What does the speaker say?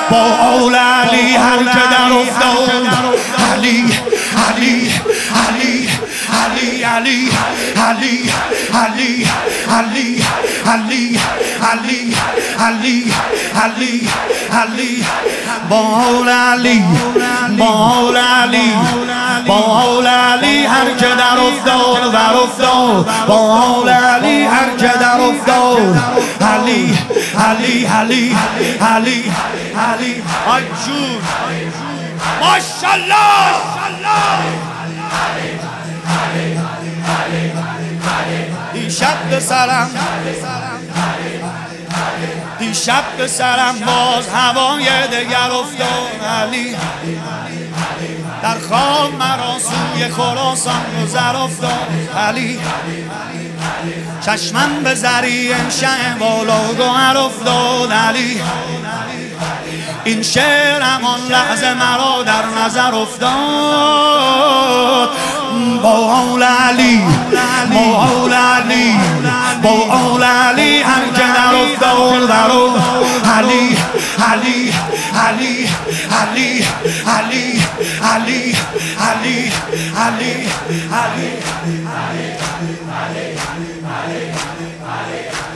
با آل علی هر که در افتاد علی علی علی علی علی علی علی علی علی علی علی علی علی با آل علی با آل علی با آل علی هر که در افتاد در افتاد با آل علی هر که در افتاد علی علی علی علی علی آی جون ماشاءالله دیشب به سرم دیشب به سرم باز هوای دگر افتاد علی در خواب مرا سوی خراسان گذر افتاد علی چشمم به ذریع شمع بالا گوهر افتاد علی این شعر همان لحظه مرا در نظر افتاد با آل علی با آل علی با آل علی هر که در افتاد در علی علی علی علی علی علی علی علی علی